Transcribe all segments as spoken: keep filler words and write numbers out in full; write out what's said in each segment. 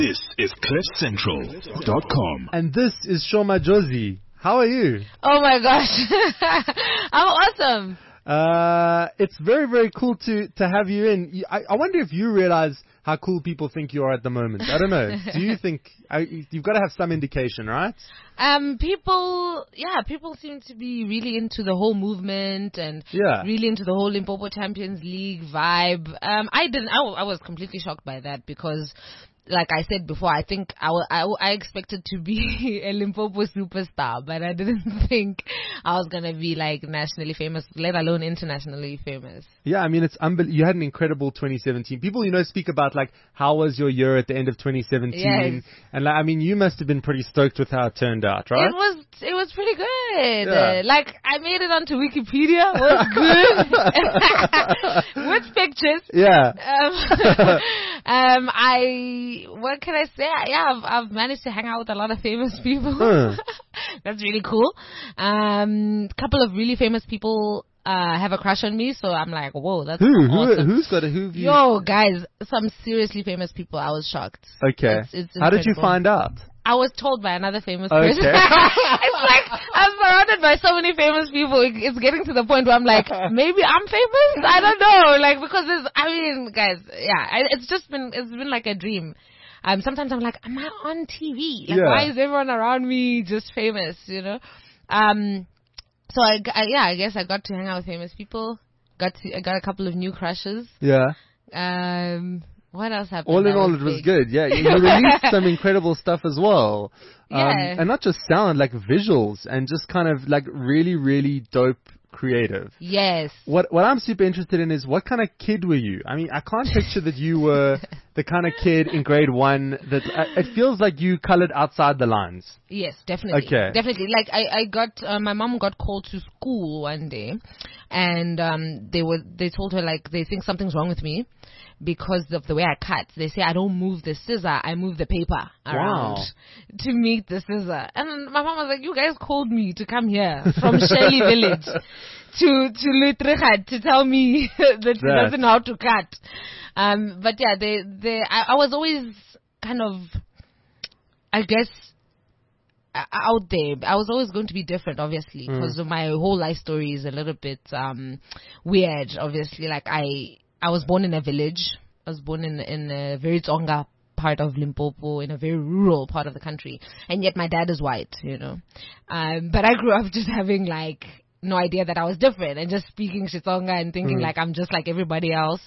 This is cliff central dot com. And this is Shoma Josie. How are you? Oh my gosh. I'm awesome. Uh, it's very, very cool to, to have you in. I, I wonder if you realize how cool people think you are at the moment. I don't know. Do you think, I, you've got to have some indication, right? Um, people, yeah, people seem to be really into the whole movement and yeah. really into the whole Limpopo Champions League vibe. Um, I didn't, I, I was completely shocked by that because, like I said before, I think I, w- I, w- I expected to be a Limpopo superstar, but I didn't think I was going to be like nationally famous, let alone internationally famous. Yeah, I mean, it's unbel- you had an incredible twenty seventeen. People, you know, speak about like, how was your year at the end of twenty seventeen? Yes. And like, I mean, you must have been pretty stoked with how it turned out, right? It was, it was pretty good. Yeah. Uh, like, I made it onto Wikipedia. It was good. With pictures. Yeah. Um, um, I, what can I say? Yeah, I've, I've managed to hang out with a lot of famous people. Huh. That's really cool. Um, a couple of really famous people uh, have a crush on me, so I'm like, whoa, that's Who? awesome. Who? Who's got a who? Have you? Yo, guys, some seriously famous people. I was shocked. Okay. It's, it's How did you incredible. find out? I was told by another famous Okay. person. It's like I'm surrounded by so many famous people. It, it's getting to the point where I'm like, maybe I'm famous. I don't know, like because it's. I mean, guys, yeah, I, it's just been it's been like a dream. Um, sometimes I'm like, am I on T V? Like, Yeah. why is everyone around me just famous? You know. Um. So I, I yeah, I guess I got to hang out with famous people. Got to, I got a couple of new crushes. Yeah. Um. What else happened? All in that all, was it was big? good. Yeah, you released some incredible stuff as well. Um, Yeah. and not just sound, like visuals and just kind of like really, really dope creative. Yes. What what I'm super interested in is what kind of kid were you? I mean, I can't picture that you were the kind of kid in grade one that uh, it feels like you colored outside the lines. Yes, definitely. Okay. Definitely. Like I, I got uh, my mom got called to school one day, and um, they were they told her like they think something's wrong with me because of the way I cut. They say I don't move the scissor, I move the paper around Wow. to meet the scissor. And my mom was like, "You guys called me to come here from Shelley Village to to Lutrighat to tell me that she That. doesn't know how to cut." Um, but yeah, they they I, I was always kind of, I guess, uh, out there. I was always going to be different, obviously, because Mm. my whole life story is a little bit um, weird. Obviously, like I, I was born in a village. I was born in in a very Tsonga part of Limpopo, in a very rural part of the country, and yet my dad is white, you know. Um, but I grew up just having like no idea that I was different and just speaking Xitsonga and thinking Mm. like I'm just like everybody else.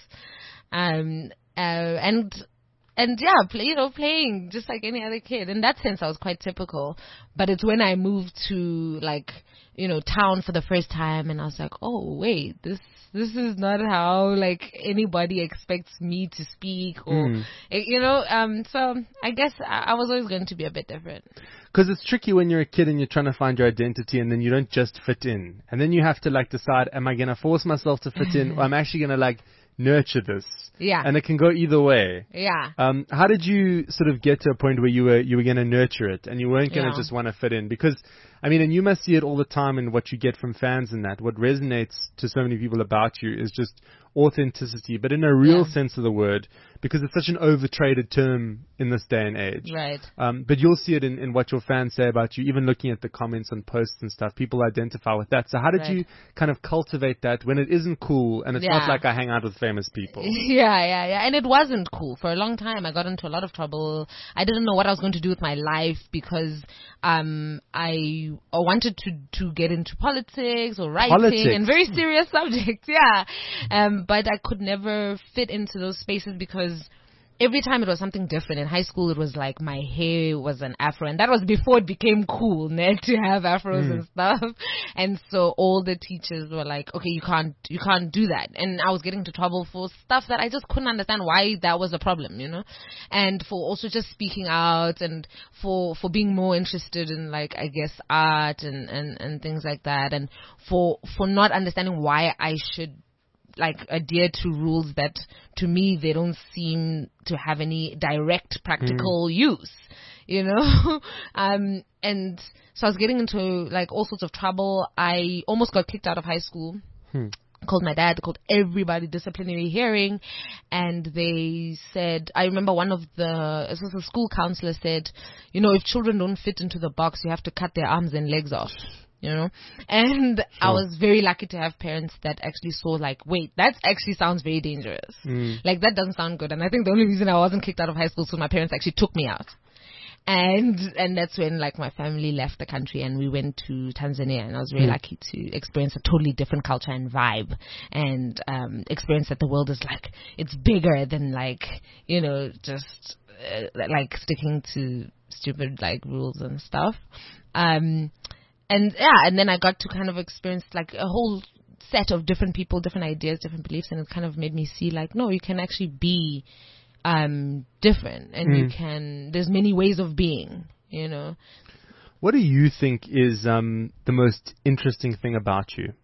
Um, uh, and and yeah, play, you know, playing just like any other kid. In that sense, I was quite typical. But it's when I moved to like, you know, town for the first time, and I was like, oh wait, this this is not how like anybody expects me to speak, or Mm. eh, you know. Um, so I guess I, I was always going to be a bit different. Because it's tricky when you're a kid and you're trying to find your identity and then you don't just fit in. And then you have to like decide, am I going to force myself to fit in or I'm actually going to like nurture this? Yeah. And it can go either way. Yeah. Um, how did you sort of get to a point where you were you were going to nurture it and you weren't going to Yeah. just want to fit in? Because, I mean, and you must see it all the time in what you get from fans and that. What resonates to so many people about you is just authenticity, but in a real Yeah. sense of the word, because it's such an overtraded term in this day and age. Right. Um, but you'll see it in, in what your fans say about you, even looking at the comments on posts and stuff. People identify with that. So how did Right. you kind of cultivate that when it isn't cool and it's not Yeah. like I hang out with famous people? Yeah, yeah, yeah. And it wasn't cool. For a long time, I got into a lot of trouble. I didn't know what I was going to do with my life because um, I, I wanted to, to get into politics or writing Politics. and very serious subjects, yeah. Um, but I could never fit into those spaces because every time it was something different. In high school, it was like my hair was an afro, and that was before it became cool, ne, to have afros Mm. and stuff. And so all the teachers were like, "Okay, you can't, you can't do that." And I was getting into trouble for stuff that I just couldn't understand why that was a problem, you know. And for also just speaking out, and for for being more interested in like I guess art and and and things like that, and for for not understanding why I should like adhere to rules that to me they don't seem to have any direct practical mm. use, you know. um and so I was getting into like all sorts of trouble. I almost got kicked out of high school. Hmm. called my dad, called everybody, disciplinary hearing, and they said, I remember one of the, this was a school counselor said, you know, if children don't fit into the box, you have to cut their arms and legs off. You know, and sure. I was very lucky to have parents that actually saw like, wait, that actually sounds very dangerous. Mm. Like that doesn't sound good. And I think the only reason I wasn't kicked out of high school is so my parents actually took me out. And and that's when like my family left the country and we went to Tanzania, and I was very mm. lucky to experience a totally different culture and vibe, and um, experience that the world is like, it's bigger than like, you know, just uh, like sticking to stupid like rules and stuff. Um, And yeah, and then I got to kind of experience like a whole set of different people, different ideas, different beliefs, and it kind of made me see like, no, you can actually be um, different, and mm. you can, there's many ways of being, you know. What do you think is um, the most interesting thing about you?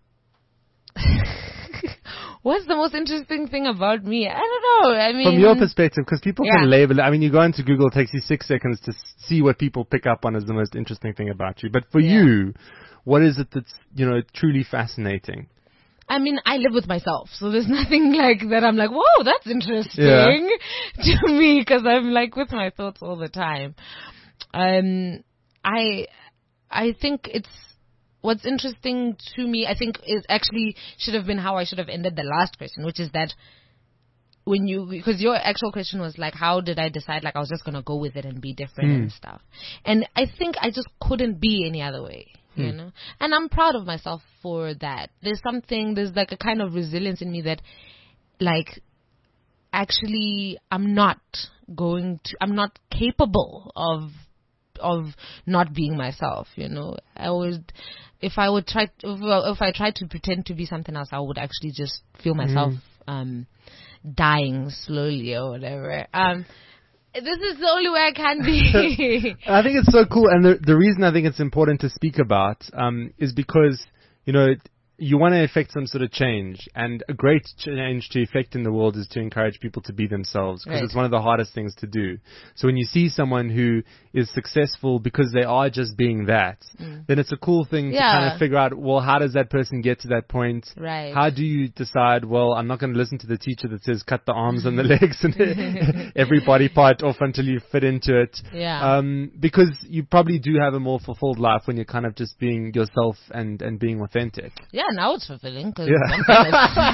What's the most interesting thing about me? I don't know. I mean, from your perspective, because people yeah. can label it. I mean, you go into Google, it takes you six seconds to see what people pick up on as the most interesting thing about you. But for yeah. you, what is it that's, you know, truly fascinating? I mean, I live with myself, so there's nothing like that. I'm like, whoa, that's interesting yeah. to me, because I'm like with my thoughts all the time. Um, I, I think it's. What's interesting to me, I think, is actually should have been how I should have ended the last question, which is that when you, because your actual question was like, how did I decide, like I was just going to go with it and be different mm. and stuff. And I think I just couldn't be any other way, mm. you know. And I'm proud of myself for that. There's something, there's like a kind of resilience in me that, like, actually I'm not going to, I'm not capable of, of not being myself, you know. I would, if I would try, to, if, if I tried to pretend to be something else, I would actually just feel myself mm. um, dying slowly or whatever. Um, this is the only way I can be. I think it's so cool, and the the reason I think it's important to speak about um, is because, you know, you want to effect some sort of change, and a great change to effect in the world is to encourage people to be themselves, because right. it's one of the hardest things to do. So when you see someone who is successful because they are just being that, mm. then it's a cool thing yeah. to kind of figure out, well, how does that person get to that point? Right. How do you decide, well, I'm not going to listen to the teacher that says cut the arms and the legs and every body part off until you fit into it. Yeah. Um, because you probably do have a more fulfilled life when you're kind of just being yourself and, and being authentic. Yeah. Now it's fulfilling because yeah. I'm famous.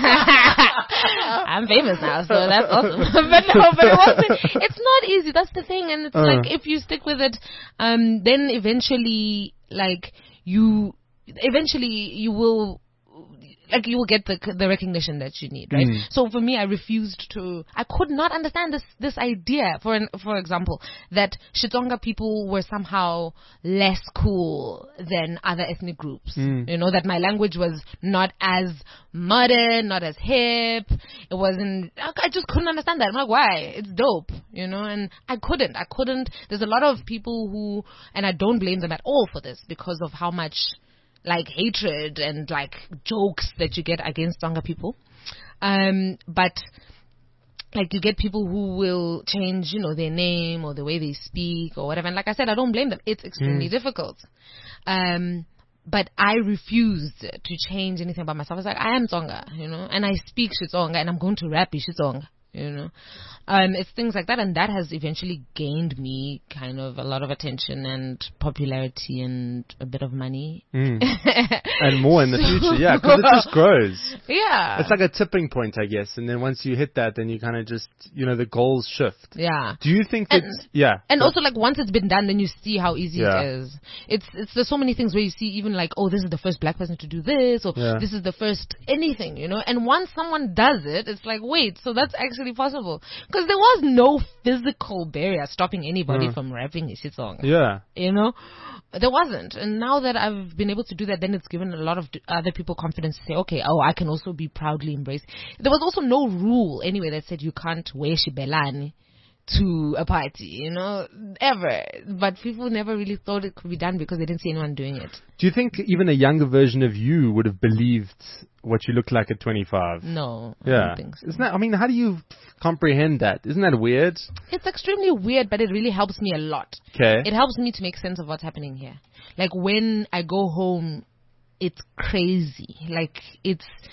I'm famous now, so that's awesome. but no, but it wasn't. It's not easy. That's the thing, and it's uh. like if you stick with it, um, then eventually, like you, eventually you will. Like you will get the the recognition that you need, right? Mm. So for me, I refused to. I could not understand this this idea. For an, for example, that Xitsonga people were somehow less cool than other ethnic groups. Mm. You know, that my language was not as modern, not as hip. It wasn't. I just couldn't understand that. I'm like, why? It's dope, you know. And I couldn't. I couldn't. There's a lot of people who, and I don't blame them at all for this because of how much. Like hatred and like jokes that you get against Tsonga people. Um, but like you get people who will change, you know, their name or the way they speak or whatever. And like I said, I don't blame them. It's extremely mm. difficult. Um, but I refused to change anything about myself. I was like, I am Tsonga, you know, and I speak Xitsonga and I'm going to rap Xitsonga. You know, um, it's things like that, and that has eventually gained me kind of a lot of attention and popularity and a bit of money. Mm. And more in the future, yeah, because it just grows. Yeah. It's like a tipping point, I guess, and then once you hit that, then you kind of just, you know, the goals shift. Yeah. Do you think that, and, yeah. And also, like, once it's been done, then you see how easy yeah. it is. It's, it's, there's so many things where you see even like, oh, this is the first black person to do this, or yeah. this is the first anything, you know, and once someone does it, it's like, wait, so that's actually possible, because there was no physical barrier stopping anybody mm. from rapping Xitsonga. Yeah, you know, there wasn't. And now that I've been able to do that, then it's given a lot of other people confidence to say, okay, oh, I can also be proudly embraced. There was also no rule anyway that said you can't wear shibelani to a party, you know, ever. But people never really thought it could be done because they didn't see anyone doing it. Do you think even a younger version of you would have believed what you looked like at twenty-five? No, I yeah. don't think so. Isn't that, I mean, how do you comprehend that? Isn't that weird? It's extremely weird, but it really helps me a lot. Okay. It helps me to make sense of what's happening here. Like when I go home, it's crazy. Like it's...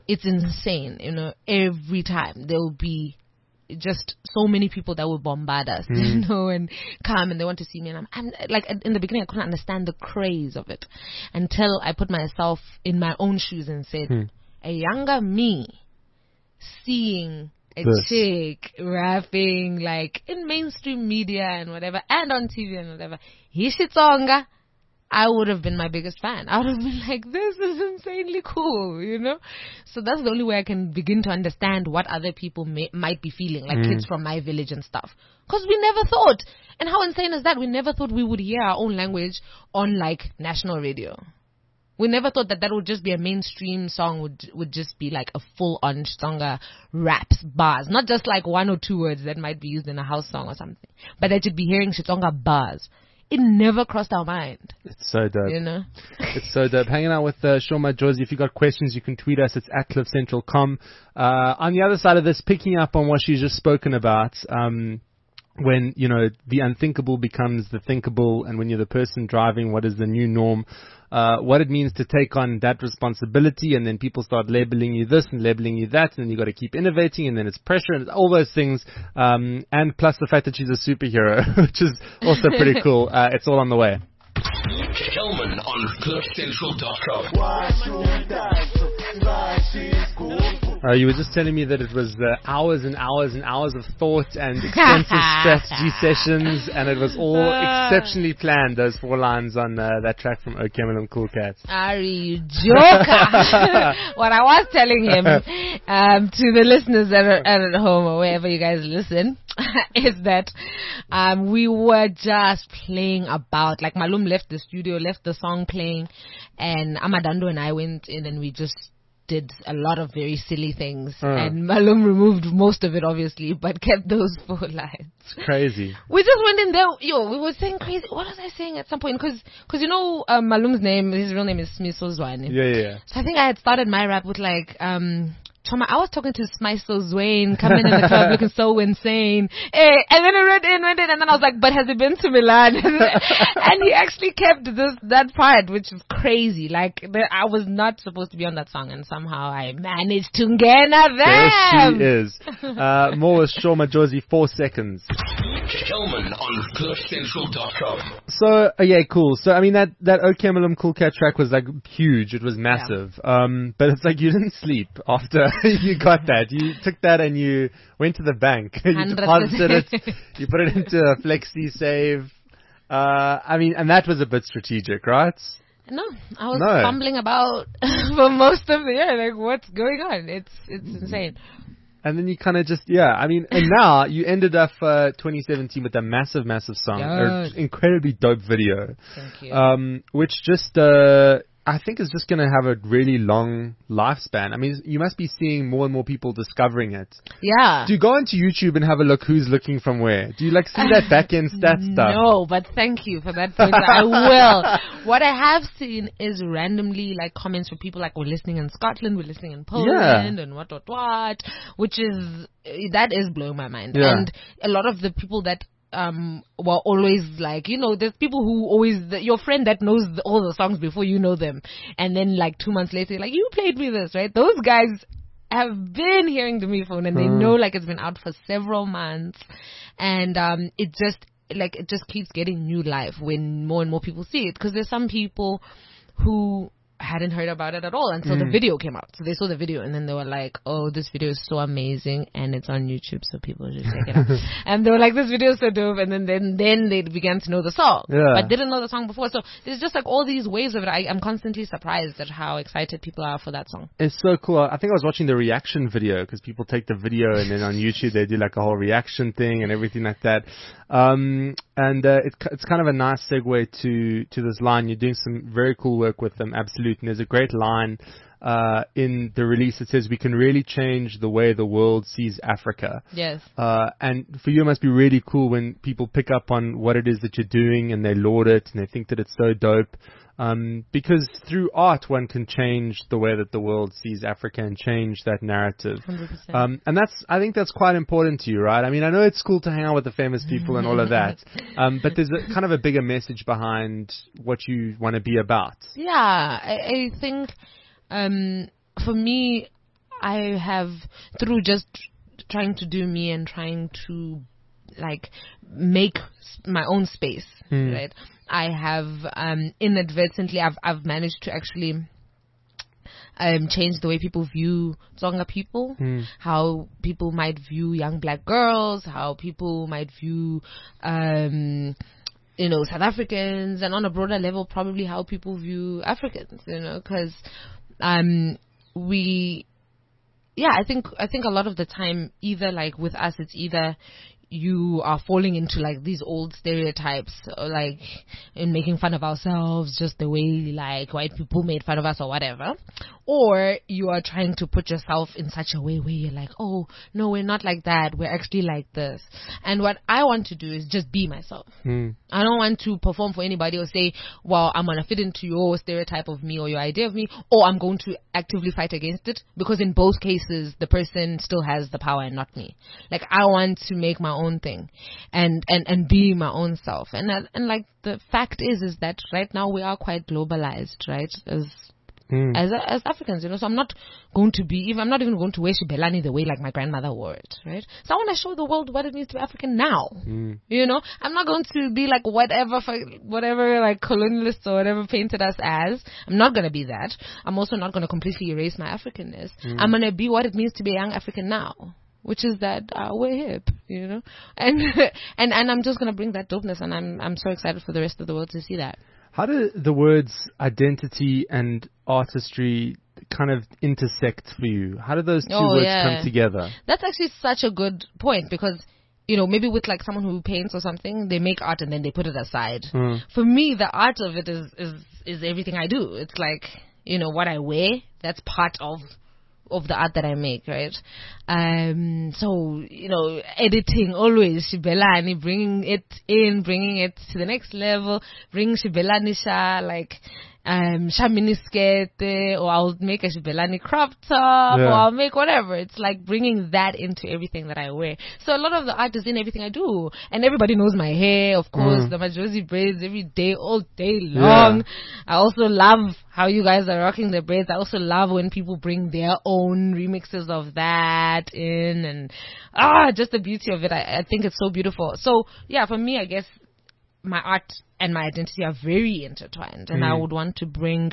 it's insane. You know, every time there will be just so many people that will bombard us, mm. you know, and come and they want to see me. And I'm, I'm like, in the beginning, I couldn't understand the craze of it until I put myself in my own shoes and said, mm. a younger me seeing a this. chick rapping like in mainstream media and whatever, and on T V and whatever, Hishitsonga, I would have been my biggest fan. I would have been like, this is insanely cool, you know? So that's the only way I can begin to understand what other people may, might be feeling, like mm. kids from my village and stuff. Because we never thought, and how insane is that? We never thought we would hear our own language on, like, national radio. We never thought that that would just be a mainstream song, would would just be like a full-on Xitsonga raps, bars. Not just like one or two words that might be used in a house song or something. But that you'd be hearing Xitsonga bars. It never crossed our mind. It's so dope. You know? It's so dope. Hanging out with uh, Shaun Majosi. If you got questions, you can tweet us. It's at cliff central dot com. Uh, on the other side of this, picking up on what she's just spoken about, um, when, you know, the unthinkable becomes the thinkable, and when you're the person driving what is the new norm, uh, what it means to take on that responsibility, and then people start labeling you this and labeling you that, and then you got to keep innovating, and then it's pressure and all those things, um, and plus the fact that she's a superhero, which is also pretty cool. Uh, it's all on the way. Kelman on cliff central dot com. Uh, you were just telling me that it was uh, hours and hours and hours of thought and extensive strategy sessions, and it was all uh, exceptionally planned, those four lines on uh, that track from O K M L M Cool Cats. Ari, you joker. What I was telling him, um, to the listeners that are, are at home or wherever you guys listen, is that um, we were just playing about, like Malum left the studio, left the song playing, and Amadando and I went in and we just did a lot of very silly things, uh. and Malum removed most of it, obviously, but kept those four lines. It's crazy. We just went in there, yo, we were saying crazy. What was I saying at some point? Because, cause you know, um, Malum's name, his real name is Smiso Zwane. Yeah, yeah, yeah. So I think I had started my rap with like, um, Choma, I was talking to Smiso Zwane, coming in the club looking so insane. Hey, and then I read in, went in, and then I was like, but has he been to Milan? And he actually kept this, that part, which is crazy. Like, the, I was not supposed to be on that song, and somehow I managed to get them. There she is. Uh, more with Shaun Majosi, four seconds. Kelman on cliff central dot com. So, uh, yeah, cool. So, I mean, that, that O K M L M Cool Cat track was like huge. It was massive. Yeah. Um, but it's like you didn't sleep after you got that. You took that and you went to the bank. You deposited it. You put it into a flexi save. Uh, I mean, and that was a bit strategic, right? No, I was no. fumbling about for most of the year. Like, what's going on? It's it's insane. And then you kind of just, yeah, I mean, and now you ended up uh, twenty seventeen with a massive, massive song, an incredibly dope video. Thank you. Um, which just, uh, I think is just going to have a really long lifespan. I mean, you must be seeing more and more people discovering it. Yeah. Do you go onto YouTube and have a look who's looking from where? Do you like see that back end stat stuff? No, but thank you for that point. I will. What I have seen is randomly like comments from people like, we're listening in Scotland, we're listening in Poland, yeah. and what, what, what, which is, that is blowing my mind. Yeah. And a lot of the people that um were always like, you know, there's people who always, the, your friend that knows the, all the songs before you know them, and then like two months later, like, you played me this, right? Those guys have been hearing the Me Phone, and they mm. know like it's been out for several months, and um it just like it just keeps getting new life when more and more people see it, because there's some people who hadn't heard about it at all until mm. the video came out. So they saw the video and then they were like, oh, this video is so amazing, and it's on YouTube, so people should check it out. And they were like, this video is so dope, and then then, then they began to know the song, yeah. but didn't know the song before. So there's just like all these waves of it. I, I'm constantly surprised at how excited people are for that song. It's so cool. I think I was watching the reaction video, because people take the video and then on YouTube they do like a whole reaction thing and everything like that. Um, and uh, it, it's kind of a nice segue to, to this line. You're doing some very cool work with them, Absolute. And there's a great line uh, in the release that says, we can really change the way the world sees Africa. Yes. Uh, and for you, it must be really cool when people pick up on what it is that you're doing and they laud it and they think that it's so dope. Um, because through art, one can change the way that the world sees Africa and change that narrative. one hundred percent. Um, and that's, I think that's quite important to you, right? I mean, I know it's cool to hang out with the famous people and all of that, um, but there's a kind of a bigger message behind what you want to be about. Yeah, I, I think, um, for me, I have, through just trying to do me and trying to like make my own space, mm. right? I have um, inadvertently, I've I've managed to actually um, change the way people view Tsonga people, mm. how people might view young black girls, how people might view, um, you know, South Africans, and on a broader level, probably how people view Africans, you know, because um, we, yeah, I think I think a lot of the time, either like with us, it's either you are falling into like these old stereotypes, or like in making fun of ourselves just the way like white people made fun of us or whatever, or you are trying to put yourself in such a way where you're like, oh no, we're not like that, we're actually like this. And what I want to do is just be myself. mm. I don't want to perform for anybody or say, well, I'm gonna fit into your stereotype of me or your idea of me, or I'm going to actively fight against it, because in both cases the person still has the power and not me. Like, I want to make my own thing and and and be my own self. And that, and like the fact is is that right now we are quite globalized, right, as mm. as as Africans, you know. So I'm not going to be even I'm not even going to wear shibelani the way like my grandmother wore it, right? So I want to show the world what it means to be African now. Mm. You know, I'm not going to be like whatever whatever like colonialists or whatever painted us as. I'm not going to be that. I'm also not going to completely erase my Africanness. Mm. I'm going to be what it means to be a young African now, which is that uh, we're hip, you know, and and and I'm just gonna bring that dopeness, and I'm I'm so excited for the rest of the world to see that. How do the words identity and artistry kind of intersect for you? How do those two oh, words yeah. come together? That's actually such a good point, because, you know, maybe with like someone who paints or something, they make art and then they put it aside. Mm. For me, the art of it is is is everything I do. It's like, you know, what I wear. That's part of. of the art that I make, right? Um, so, you know, editing always, Shibelani, bringing it in, bringing it to the next level, bring Shibelani Sha, like, um, Sha miniskirt, or I'll make a Shibelani crop top, yeah. or I'll make whatever. It's like bringing that into everything that I wear. So a lot of the art is in everything I do. And everybody knows my hair, of course, mm. the Majosi braids every day, all day long. Yeah. I also love how you guys are rocking the braids. I also love when people bring their own remixes of that in, and ah, just the beauty of it. I, I think it's so beautiful. So yeah, for me, I guess my art and my identity are very intertwined, and mm. I would want to bring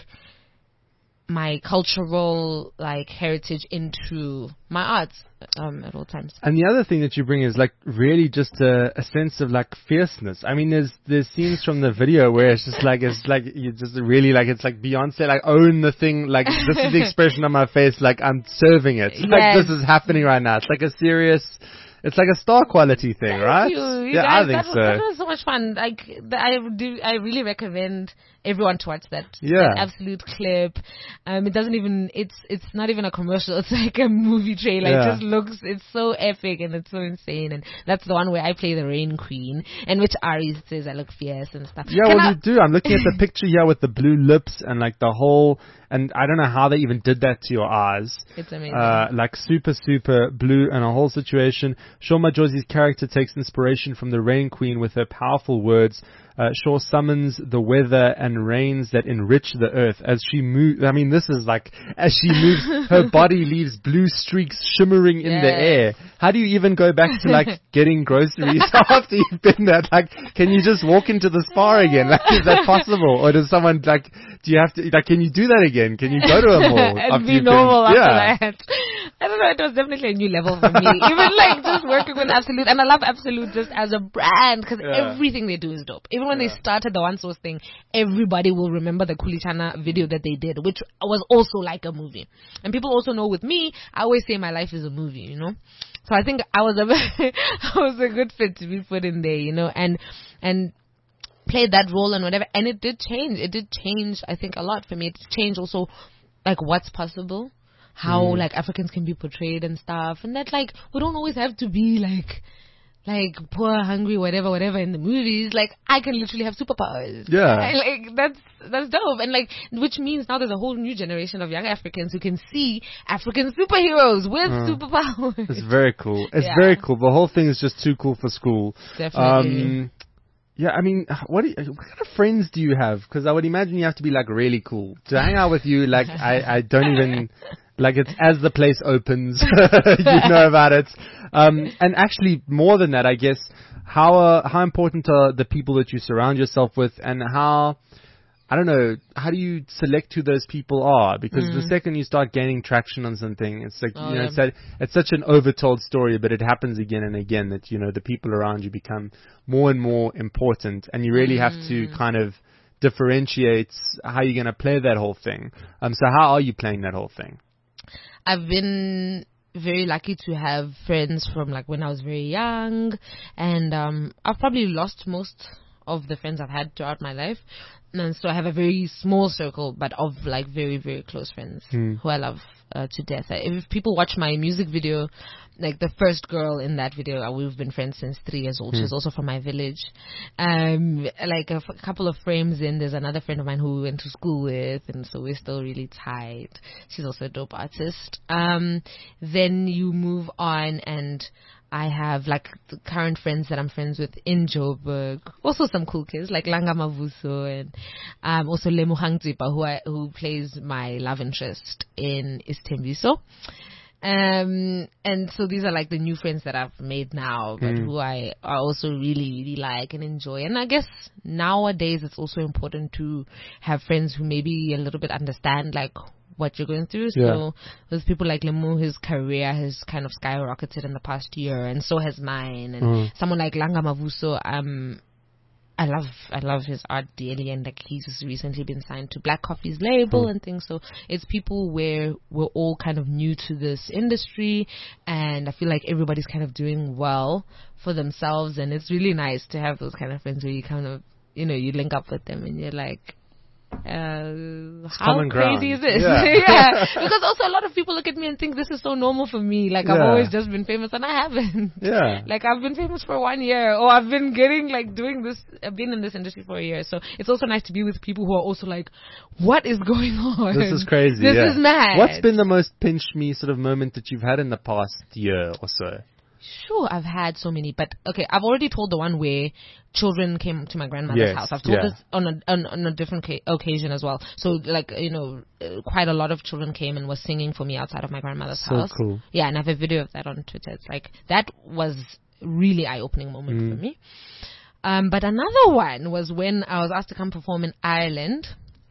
my cultural like heritage into my art um, at all times. And the other thing that you bring is like really just a, a sense of like fierceness. I mean, there's there's scenes from the video where it's just like it's like you just really like it's like Beyonce like own the thing, like this is the expression on my face, like I'm serving it, yes. like this is happening right now. It's like a serious. It's like a star quality thing, Thank right? You. You yeah, guys, I think that so. Was, that was so much fun. Like, the, I do, I really recommend everyone to watch that. Yeah. That absolute clip. Um, it doesn't even. It's it's not even a commercial. It's like a movie trailer. Yeah. It just looks. It's so epic and it's so insane. And that's the one where I play the Rain Queen, and which Ari says I look fierce and stuff. Yeah, Can well, I, you do. I'm looking at the picture here with the blue lips and like the whole. And I don't know how they even did that to your eyes. It's amazing. Uh, like super, super blue and a whole situation. Shaw Majosi's character takes inspiration from the Rain Queen with her powerful words. Uh, Shaw summons the weather and rains that enrich the earth as she moves. I mean, this is like, as she moves, her body leaves blue streaks shimmering in yes. the air. How do you even go back to like getting groceries after you've been there? Like, can you just walk into the spa again? Like, is that possible? Or does someone like, do you have to, like, can you do that again? Can you go to a mall? and after be you've normal been, after yeah. that. I don't know, it was definitely a new level for me. Even like just working with Absolute, and I love Absolute just as a brand, because yeah. everything they do is dope. Even when yeah. they started the One Source thing, everybody will remember the Kulichana video that they did, which was also like a movie. And people also know with me, I always say my life is a movie, you know? So I think I was a, I was a good fit to be put in there, you know, and, and, played that role and whatever, and it did change. It did change, I think, a lot for me. It changed also, like, what's possible, how, mm. like, Africans can be portrayed and stuff, and that, like, we don't always have to be, like, like, poor, hungry, whatever, whatever in the movies. Like, I can literally have superpowers. Yeah. And, like, that's, that's dope. And, like, which means now there's a whole new generation of young Africans who can see African superheroes with mm. superpowers. It's very cool. It's yeah. very cool. The whole thing is just too cool for school. Definitely. Um, Yeah, I mean, what, do you, what kind of friends do you have? Because I would imagine you have to be like really cool to hang out with you. Like, I, I don't even, Like it's as the place opens, you know about it. Um, and actually, more than that, I guess, how uh, how important are the people that you surround yourself with, and how, I don't know, how do you select who those people are? Because mm. the second you start gaining traction on something, it's like, oh, you know, yeah. it's, that, it's such an overtold story, but it happens again and again that, you know, the people around you become more and more important, and you really mm. have to kind of differentiate how you're going to play that whole thing. Um, so how are you playing that whole thing? I've been very lucky to have friends from like when I was very young, and um, I've probably lost most of the friends I've had throughout my life, and so I have a very small circle, but of like very very close friends mm. who I love uh, to death. If people watch my music video, like the first girl in that video, uh, we've been friends since three years old. Mm. She's also from my village. Um, like a f- couple of frames in, there's another friend of mine who we went to school with, and so we're still really tight. She's also a dope artist. Um, then you move on, and I have like the current friends that I'm friends with in Joburg. Also some cool kids like Langa Mavuso, and um, also Lemuhang Tsipa, who I, who plays my love interest in Isthembiso. Um, and so these are like the new friends that I've made now, but mm. who I, I also really, really like and enjoy. And I guess nowadays it's also important to have friends who maybe a little bit understand like what you're going through. Yeah. So there's people like Lemu, his career has kind of skyrocketed in the past year, and so has mine. And mm. someone like Langa Mavuso, um, I love I love his art dearly, and like he's just recently been signed to Black Coffee's label mm. and things. So it's people where we're all kind of new to this industry, and I feel like everybody's kind of doing well for themselves, and it's really nice to have those kind of friends where you kind of, you know, you link up with them and you're like, Uh, how crazy ground. is this? Yeah. yeah, because also a lot of people look at me and think this is so normal for me. Like I've yeah. always just been famous, and I haven't. Yeah, like I've been famous for one year, or I've been getting like doing this. I've been in this industry for a year, so it's also nice to be with people who are also like, what is going on? This is crazy. This yeah. is mad. What's been the most pinch me sort of moment that you've had in the past year or so? Sure, I've had so many, but okay, I've already told the one where children came to my grandmother's yes, house. I've told yeah. this on a on, on a different ca- occasion as well. So, like, you know, uh, quite a lot of children came and were singing for me outside of my grandmother's so house. Cool. Yeah, and I have a video of that on Twitter. It's like, that was really eye-opening moment mm. for me. Um, but another one was when I was asked to come perform in Ireland,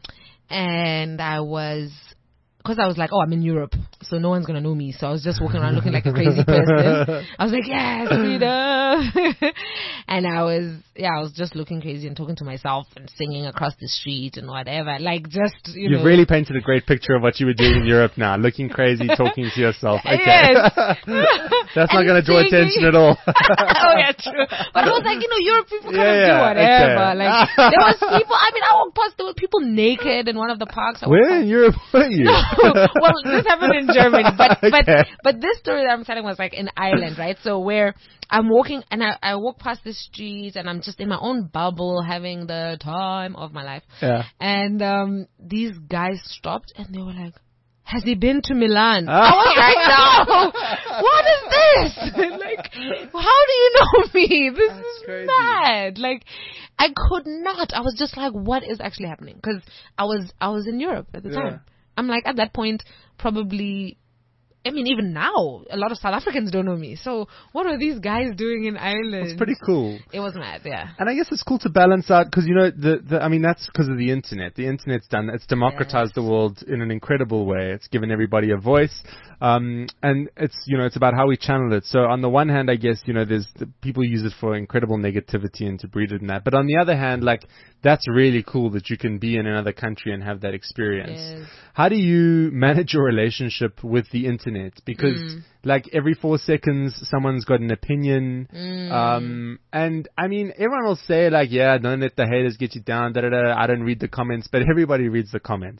and I was... Because I was like, oh, I'm in Europe, so no one's going to know me. So I was just walking around looking like a crazy person. I was like, yes, freedom. And I was, yeah, I was just looking crazy and talking to myself and singing across the street and whatever. Like, just, you You've know. really painted a great picture of what you were doing in Europe now. Looking crazy, talking to yourself. Okay. Yes. That's not going to draw attention at all. Oh, yeah, true. But I was like, you know, Europe people kind yeah, of yeah, do whatever. okay. Like, there was people, I mean, I walked past, there were people naked in one of the parks. I Where in Europe were you? Well, this happened in Germany, but okay. but but this story that I'm telling was like in Ireland, right? So where I'm walking and I, I walk past the street and I'm just in my own bubble having the time of my life. Yeah. And um, these guys stopped and they were like, "Has he been to Milan?" I was like, "No, what is this? Like, how do you know me? This That's is crazy. mad." Like, I could not. I was just like, "What is actually happening?" Because I was I was in Europe at the yeah. time. I'm like, at that point, probably, I mean, even now, a lot of South Africans don't know me. So what are these guys doing in Ireland? It's pretty cool. It was mad, yeah. And I guess it's cool to balance out, because, you know, the, the I mean, that's because of the internet. The internet's done, it's democratized yes. the world in an incredible way. It's given everybody a voice. Um, and it's, you know, it's about how we channel it. So on the one hand, I guess, you know, there's the, people use it for incredible negativity and to breed it in that. But on the other hand, like, that's really cool that you can be in another country and have that experience. Yes. How do you manage your relationship with the internet? Because mm. like every four seconds, someone's got an opinion. Mm. Um, and I mean, everyone will say like, yeah, don't let the haters get you down. Da, da, da. I don't read the comments, but everybody reads the comments.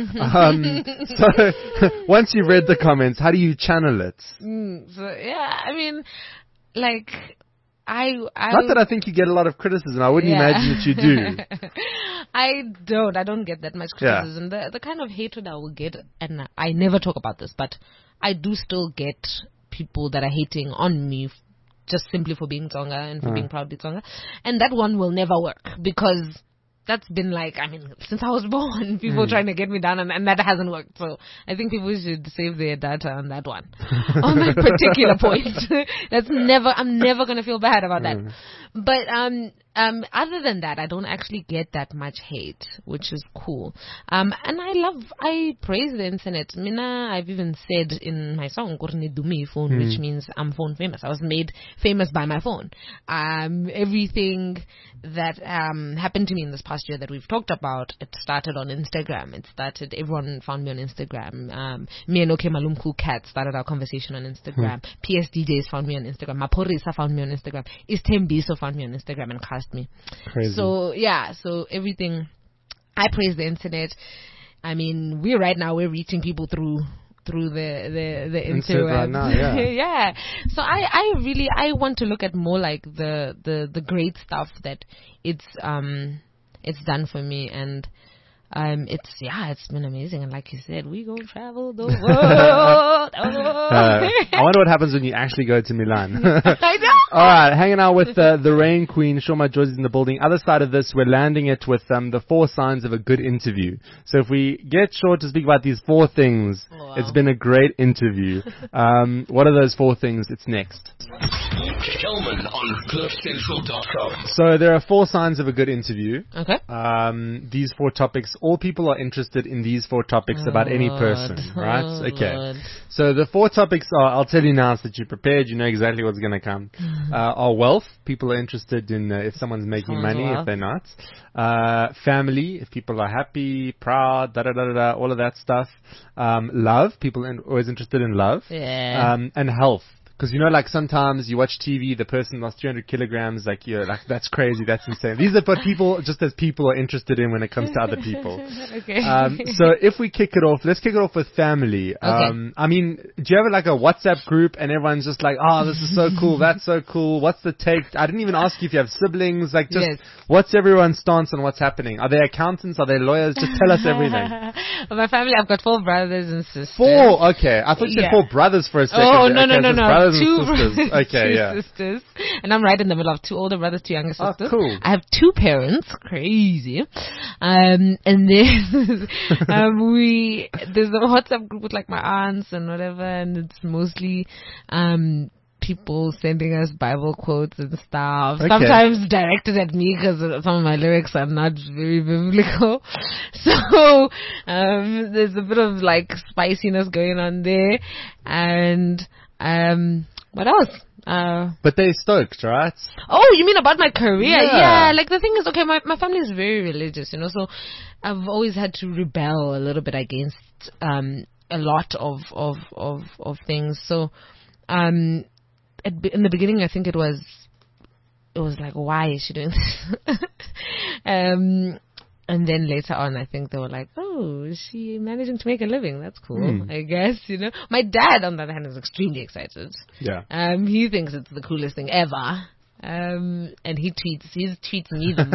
um, so once you've read the comments, how do you channel it? Mm, so yeah, I mean, like, I, I Not that I think you get a lot of criticism. I wouldn't yeah. imagine that you do. I don't. I don't get that much criticism. Yeah. The the kind of hatred I will get, and I never talk about this, but I do still get people that are hating on me f- just simply for being Tsonga and for uh. being proudly Tsonga. And that one will never work, because that's been like, I mean, since I was born, people mm. trying to get me down, and, and that hasn't worked. So I think people should save their data on that one, on that particular point. That's never, I'm never going to feel bad about that. Mm. But um, um, other than that, I don't actually get that much hate, which is cool. Um, and I love, I praise the internet. Mina, I've even said in my song, Korne Dumi phone, mm. which means I'm phone famous. I was made famous by my phone. Um, everything that um happened to me in this past year that we've talked about, it started on Instagram. It started, everyone found me on Instagram. Um, me and Oke Malum Cool Cat started our conversation on Instagram. Mm. P S D Js found me on Instagram. Maporisa found me on Instagram. Istembiso found me on Instagram and cast me. Crazy. So yeah, so everything, I praise the internet. I mean, we right now, we're reaching people through through the the the interwebs. Right now, yeah. Yeah. So I I really I want to look at more like the the the great stuff that it's um it's done for me, and um it's yeah it's been amazing, and like you said, we go travel the world. Oh. uh, I wonder what happens when you actually go to Milan. I know. All right, hanging out with uh, the Rain Queen, Shoma Jozi's in the building. Other side of this, we're landing it with um, the four signs of a good interview. So if we get short to speak about these four things, wow. It's been a great interview. Um, what are those four things? It's next. Kelman on cliff central dot com. So there are four signs of a good interview. Okay. Um, these four topics, all people are interested in these four topics oh, about any Lord. person, right? Oh, okay. Lord. So the four topics are, I'll tell you now so that you're prepared, you know exactly what's going to come. Uh, are wealth. People are interested in uh, if someone's making Someone's money, wealth. if they're not. Uh, family, if people are happy, proud, da da da da, da all of that stuff. Um, love. People are always interested in love. Yeah. Um, and health. Because, you know, like sometimes you watch T V, the person lost three hundred kilograms, like, you're like, that's crazy, that's insane. These are what people, just as people, are interested in when it comes to other people. Okay. Um, so if we kick it off, let's kick it off with family. Um, I mean, do you have like a WhatsApp group and everyone's just like, oh, this is so cool, that's so cool, what's the take? I didn't even ask you if you have siblings, like just, yes. What's everyone's stance on what's happening? Are they accountants? Are they lawyers? Just tell us everything. Well, my family, I've got four brothers and sisters. Four? Okay. I thought you said yeah. four brothers for a second. Oh, no, okay, no, no, no. Brothers two and sisters. brothers, Okay, two yeah. sisters. And I'm right in the middle of two older brothers, two younger sisters. Oh, cool. I have two parents. Crazy. Um, and then um, we, there's a WhatsApp group with like my aunts and whatever, and it's mostly um people sending us Bible quotes and stuff. Okay. Sometimes directed at me because some of my lyrics are not very biblical. So um, there's a bit of like spiciness going on there. And um, what else? Uh, but they're stoked, right? Oh, you mean about my career? Yeah. yeah. Like the thing is, okay, my, my family is very religious, you know, so I've always had to rebel a little bit against um, a lot of, of, of, of things. So um, at, in the beginning, I think it was, it was like, why is she doing this? um, and then later on, I think they were like, oh, is she managing to make a living? That's cool, mm. I guess, you know. My dad, on the other hand, is extremely excited. Yeah. Um, he thinks it's the coolest thing ever. Um, and he tweets, he tweets me the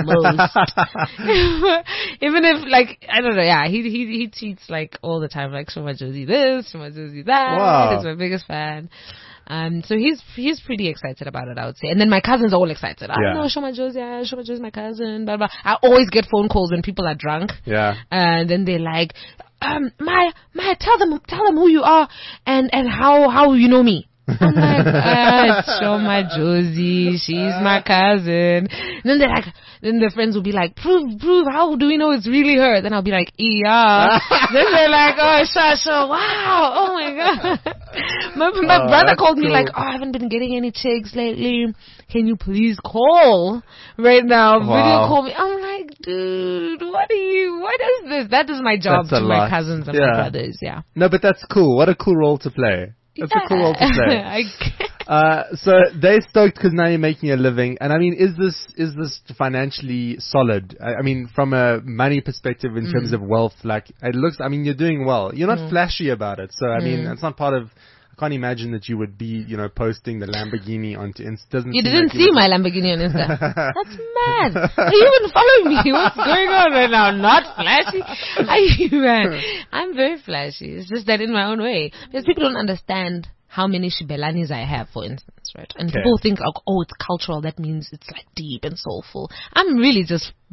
most. Even if, like, I don't know, yeah, he, he, he tweets, like, all the time, like, Shoma Jozi this, Shoma Jozi that. Wow. He's my biggest fan. Um, so he's, he's pretty excited about it, I would say. And then my cousins are all excited. I yeah. know Shoma Jozi, yeah, Shoma Jozi is my cousin, blah, blah. I always get phone calls when people are drunk. Yeah. And then they're like, um, Maya, Maya, tell them, tell them who you are and, and how, how you know me. I'm like, ah, it's Shoma Jozi, she's my cousin. And then they're like, then their friends will be like, prove, prove, how do we know it's really her? Then I'll be like, yeah. Then they're like, oh, Shasha, wow, oh my god. My, my oh, brother called cool. me like, oh, I haven't been getting any chicks lately. Can you please call right now? Wow. Video call me. I'm like, dude, what are you, what is this? That is my job That's to my cousins and yeah. my brothers, yeah. No, but that's cool. What a cool role to play. That's yeah. a cool role to play. I uh, so they're stoked because now you're making a living. And I mean, is this is this financially solid? I, I mean, from a money perspective, in mm. terms of wealth, like it looks. I mean, you're doing well. You're not mm. flashy about it. So I mean, mm. it's not part of. I can't imagine that you would be, you know, posting the Lamborghini onto Insta. Doesn't you seem didn't like see my Lamborghini on Insta. That's mad. Are you even following me? What's going on right now? Not flashy? Are you mad? I'm very flashy. It's just that in my own way. Because people don't understand how many Shibelanis I have, for instance, right? And okay. people think, like, oh, it's cultural. That means it's like deep and soulful. I'm really just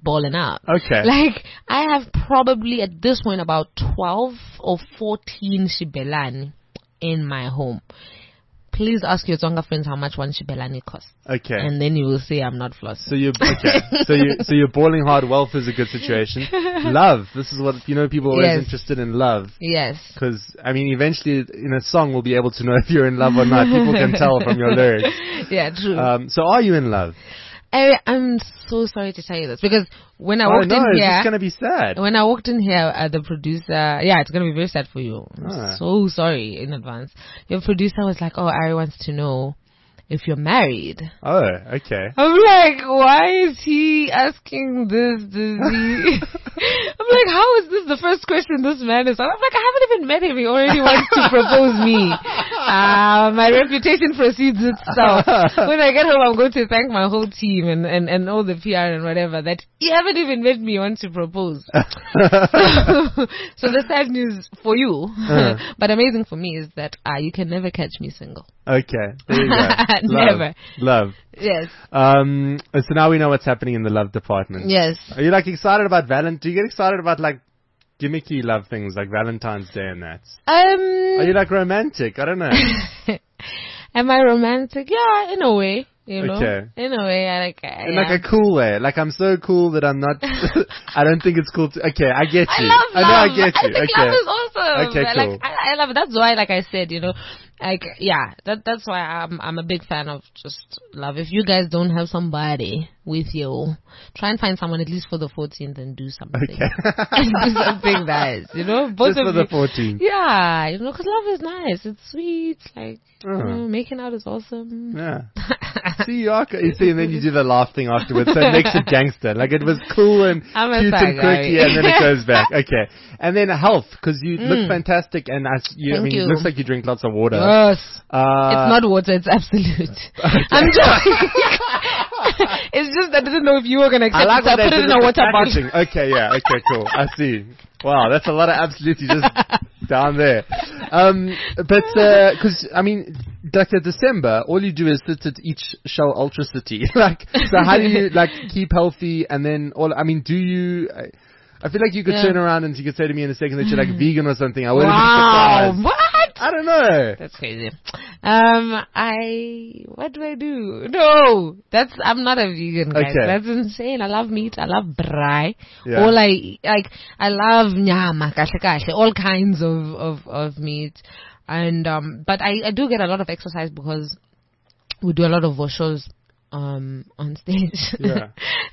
balling out. Okay. Like, I have probably at this point about twelve or fourteen shibelani in my home. Please ask your Tsonga friends how much one shibelani costs. Okay. And then you will say I'm not flossing. So you're okay. so you so you're balling hard. Wealth is a good situation. Love. This is what you know. People are always Yes. interested in love. Yes. Because I mean, eventually in a song we'll be able to know if you're in love or not. People can tell from your lyrics. Yeah, true. Um, so are you in love? I, I'm so sorry to tell you this because when I Oh walked no, in it's here, just gonna be sad. when I walked in here, uh, the producer, yeah, it's gonna be very sad for you. I'm Ah. so sorry in advance. Your producer was like, "Oh, Ari wants to know if you're married." Oh, okay. I'm like, why is he asking this? Does he? I'm like, how is this the first question this man is? I'm like, I haven't even met him. He already wants to propose me. Uh, my reputation precedes itself. When I get home, I'm going to thank my whole team and, and, and all the P R and whatever that you haven't even met me. Wants to propose. so, so the sad news for you, Uh. but amazing for me, is that uh, you can never catch me single. Okay. There you go. Love. Never. Love. Yes. Um. So now we know what's happening in the love department. Yes. Are you like excited about Valentine? Do you get excited about like gimmicky love things like Valentine's Day and that? Um. Are you like romantic? I don't know. Am I romantic? Yeah, in a way. You know, Okay. in a way, I like. I In like am. a cool way. Like I'm so cool that I'm not. I don't think it's cool to. Okay, I get I you. love I love. know. I get you. I think okay. love is awesome. Okay, Like, cool. I, I love it. That's why, like I said, you know, like yeah, that that's why I'm I'm a big fan of just love. If you guys don't have somebody with you, try and find someone at least for the fourteenth and do something. Okay. do something nice, you know. Both Just of for the you. fourteenth. Yeah, you know, because love is nice. It's sweet. Like, Oh. you know, making out is awesome. Yeah. See, you, are, you see, and then you do the laugh thing afterwards, so it makes it gangster. Like it was cool and I'm a cute sad and quirky, guy. and then it goes back. Okay, and then health, because you look Mm. fantastic, and I, s- you, I Thank mean, you. it looks like you drink lots of water. Yes. Uh, It's not water, it's absolute. I'm joking. It's just I didn't know if you were going to accept I like it, so I that put they it in did a the water bottle. packaging. Okay, yeah, okay, cool. I see. Wow, that's a lot of absolutely just down there. Um, but, uh 'cause I mean, like at December, all you do is sit at each Shell Ultra City. Like, so how do you, like, keep healthy and then all, I mean, do you, I, I feel like you could Yeah. turn around and you could say to me in a second that you're like vegan or something. I wouldn't Wow, be surprised. what? I don't know. That's crazy. Um, I, what do I do? No, that's, I'm not a vegan, guys. Okay. That's insane. I love meat. I love braai. Yeah. All I, like, I love nyama, kahle kahle, all kinds of, of, of meat. And, um, but I, I do get a lot of exercise because we do a lot of shows um on stage. Yeah.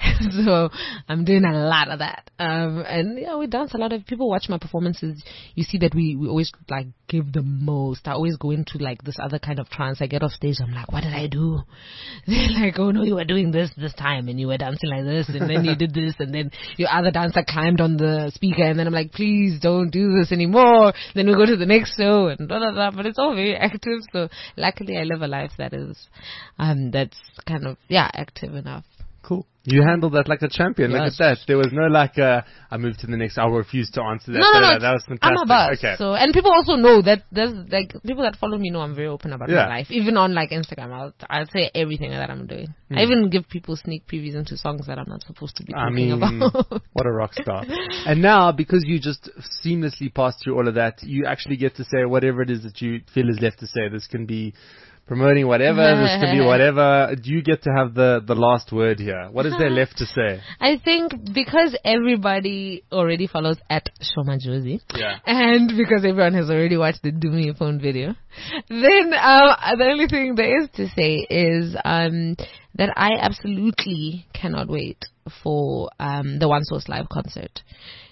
So I'm doing a lot of that. Um and yeah, we dance a lot. Of people watch my performances, you see that we, we always like give the most. I always go into like this other kind of trance. I get off stage, I'm like, what did I do? They're like, oh no, you were doing this this time and you were dancing like this and then you did this and then your other dancer climbed on the speaker and then I'm like, please don't do this anymore. Then we go to the next show and blah blah blah. But it's all very active. So luckily I live a life that is um that's kind of yeah, active enough. Cool. You handled that like a champion. Look Yes. at that. There was no like, uh, I moved to the next, I refuse to answer that. No, no, no. that, that was fantastic. I'm a boss. Okay. So, and people also know that there's like people that follow me know I'm very open about Yeah. my life. Even on like Instagram, I'll I'll say everything that I'm doing. Hmm. I even give people sneak previews into songs that I'm not supposed to be I talking mean, about. what a rock star. And now, because you just seamlessly passed through all of that, you actually get to say whatever it is that you feel is left to say. This can be promoting whatever, this can be whatever. You get to have the, the last word here. What is there left to say? I think because everybody already follows at Shoma Josie, Yeah. and because everyone has already watched the Do Me a Phone video, then um, the only thing there is to say is um, that I absolutely cannot wait for um, the One Source Live concert.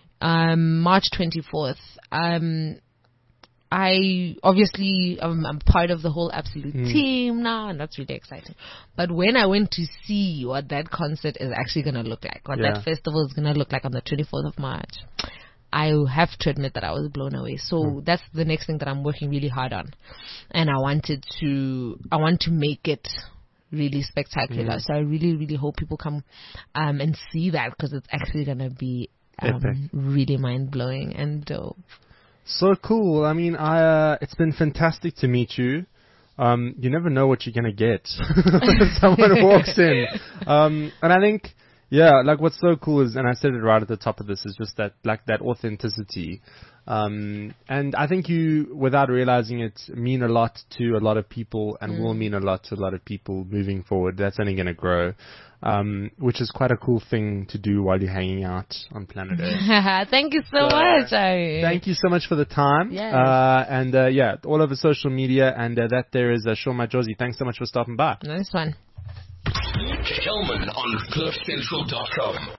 Um, March twenty-fourth. Um, I obviously um, I'm part of the whole Absolute Mm. team now, and that's really exciting. But when I went to see what that concert is actually going to look like, what Yeah. that festival is going to look like on the twenty-fourth of March, I have to admit that I was blown away. So Mm. that's the next thing that I'm working really hard on, and I wanted to I want to make it really spectacular. Mm. So I really really hope people come um, and see that, because it's actually going to be Epic. um, really mind blowing and dope. So cool. I mean, I, uh, it's been fantastic to meet you. Um, you never know what you're going to get. Someone walks in. Um, and I think Yeah, like what's so cool is, and I said it right at the top of this, is just that, like that authenticity. Um, and I think you, without realizing it, mean a lot to a lot of people and mm. will mean a lot to a lot of people moving forward. That's only going to grow, um, which is quite a cool thing to do while you're hanging out on planet Earth. Thank you so, so much. I... Thank you so much for the time. Yes. Uh, and, uh, yeah, all over social media. And uh, that there is uh, Sean Majosi. Thanks so much for stopping by. Nice one. Hellman on cliff central dot com.